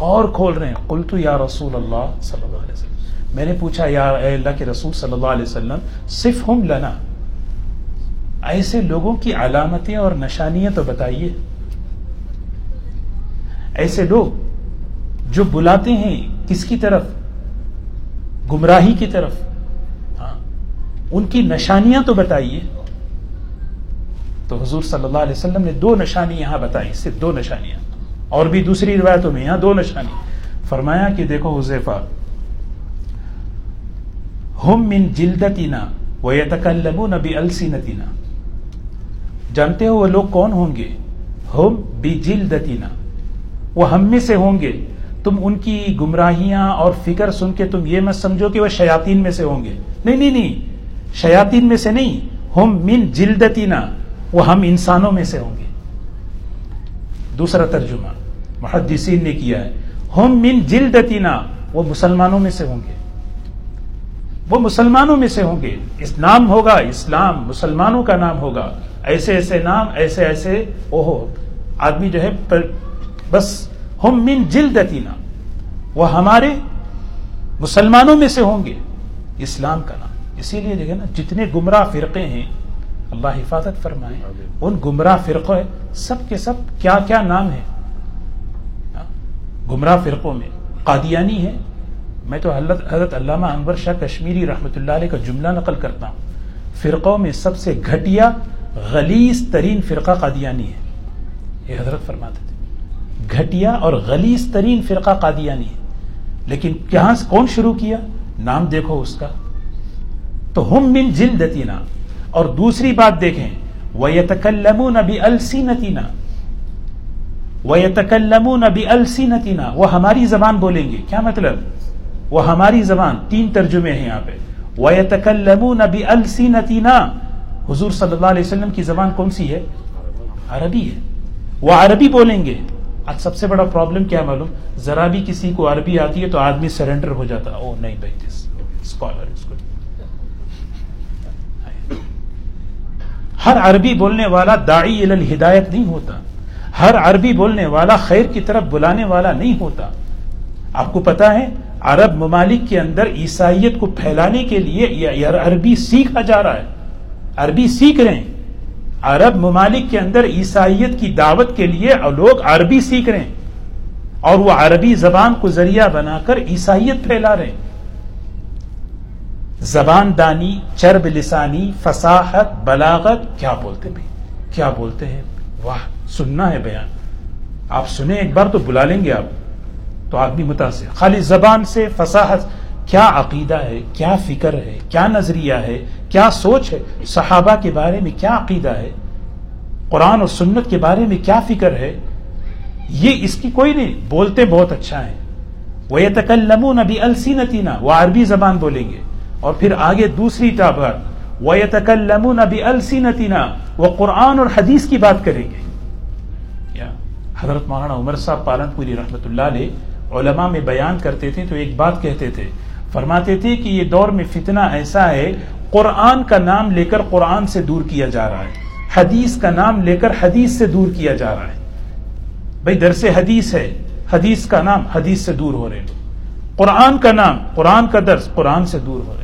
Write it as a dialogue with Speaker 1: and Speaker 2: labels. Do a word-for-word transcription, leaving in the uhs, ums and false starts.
Speaker 1: اور کھول رہے ہیں. قلت یا رسول اللہ صلی اللہ علیہ وسلم، میں نے پوچھا یا اے اللہ کے رسول صلی اللہ علیہ وسلم، صفہم لنا، ایسے لوگوں کی علامتیں اور نشانیاں تو بتائیے. ایسے لوگ جو بلاتے ہیں کس کی طرف؟ گمراہی کی طرف. ہاں، ان کی نشانیاں تو بتائیے. تو حضور صلی اللہ علیہ وسلم نے دو نشانی یہاں بتائی، صرف دو نشانیاں، اور بھی دوسری روایتوں میں یہاں دو نشانی. فرمایا کہ دیکھو حذیفہ، ہم من جلدتنا ویتکلمون بألسنتنا، جانتے ہو وہ لوگ کون ہوں گے؟ ہم بجلدتنا، وہ ہم میں سے ہوں گے. تم ان کی گمراہیاں اور فکر سن کے تم یہ مت سمجھو کہ وہ شیاطین میں سے ہوں گے. نہیں نہیں نہیں، شیاطین میں سے نہیں. ہم من جلدتنا، وہ ہم انسانوں میں سے ہوں گے. دوسرا ترجمہ محدثین نے کیا ہے، ہم من جلدتنا، وہ مسلمانوں میں سے ہوں گے. وہ مسلمانوں میں سے ہوں گے. اس نام ہوگا اسلام، مسلمانوں کا نام ہوگا. ایسے ایسے نام، ایسے ایسے اوہو آدمی جو ہے بس ہم من جلدتنا، وہ ہمارے مسلمانوں میں سے ہوں گے. اسلام کا نام. اسی لیے دیکھیں نا، جتنے گمراہ فرقے ہیں اللہ حفاظت فرمائے، ان گمراہ فرقوں سب کے سب کیا کیا نام ہیں گمراہ فرقوں میں. قادیانی ہے. میں تو حضرت علامہ انور شاہ کشمیری رحمۃ اللہ علیہ کا جملہ نقل کرتا ہوں، فرقوں میں سب سے گھٹیا غلیظ ترین فرقہ قادیانی ہے. یہ حضرت فرماتے تھے گھٹیا اور غلیظ ترین فرقہ قادیانی ہے. لیکن کہاں کون شروع کیا؟ نام دیکھو اس کا. تو ہم من جلدتنا. اور دوسری بات دیکھیں، وَيَتَكَلَّمُونَ بِأَلْسِنَتِنَا، وَيَتَكَلَّمُونَ بِأَلْسِنَتِنَا، وہ ہماری زبان بولیں گے. کیا مطلب؟ وہ ہماری زبان. تین ترجمے ہیں یہاں پہ. وَيَتَكَلَّمُونَ بِأَلْسِنَتِنَا، حضور صلی اللہ علیہ وسلم کی زبان کون سی ہے؟ عربی ہے. وہ عربی بولیں گے. آج سب سے بڑا پرابلم کیا معلوم؟ ذرا بھی کسی کو عربی آتی ہے تو آدمی سرنڈر ہو جاتا. او نہیں بھائی، دس اسکالر اس کو. ہر عربی بولنے والا داعی الی الہدایت نہیں ہوتا. ہر عربی بولنے والا خیر کی طرف بلانے والا نہیں ہوتا. آپ کو پتا ہے عرب ممالک کے اندر عیسائیت کو پھیلانے کے لیے یہ عربی سیکھا جا رہا ہے. عربی سیکھ رہے ہیں. عرب ممالک کے اندر عیسائیت کی دعوت کے لیے لوگ عربی سیکھ رہے ہیں، اور وہ عربی زبان کو ذریعہ بنا کر عیسائیت پھیلا رہے ہیں. زبان دانی، چرب لسانی، فصاحت، بلاغت، کیا بولتے ہیں کیا بولتے ہیں. واہ، سننا ہے بیان. آپ سنیں ایک بار تو بلا لیں گے آپ تو آدمی متاثر. خالی زبان سے فصاحت. کیا عقیدہ ہے، کیا فکر ہے، کیا نظریہ ہے، کیا سوچ ہے. صحابہ کے بارے میں کیا عقیدہ ہے، قرآن اور سنت کے بارے میں کیا فکر ہے. یہ اس کی کوئی نہیں. بولتے بہت اچھا ہے. وَيَتَكَلَّمُونَ بِأَلْسِنَتِنَا، وہ عربی زبان بولیں گے. اور پھر آگے دوسری بات، وَيَتَكَلَّمُونَ بِأَلْسِنَتِنَا، وہ قرآن اور حدیث کی بات کریں گے. حضرت مولانا عمر صاحب پالنپوری رحمۃ اللہ علیہ علماء میں بیان کرتے تھے تو ایک بات کہتے تھے، فرماتے تھے کہ یہ دور میں فتنہ ایسا ہے، قرآن کا نام لے کر قرآن سے دور کیا جا رہا ہے، حدیث کا نام لے کر حدیث سے دور کیا جا رہا ہے. بھائی درس حدیث ہے، حدیث کا نام، حدیث سے دور ہو رہے ہیں. قرآن کا نام، قرآن کا درس، قرآن سے دور ہو رہے ہیں.